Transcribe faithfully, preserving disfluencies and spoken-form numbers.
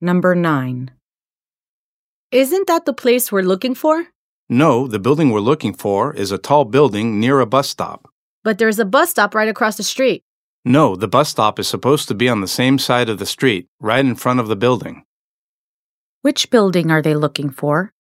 Number nine. Isn't that the place we're looking for? No, the building we're looking for is a tall building near a bus stop. But there's a bus stop right across the street. No, the bus stop is supposed to be on the same side of the street, right in front of the building. Which building are they looking for?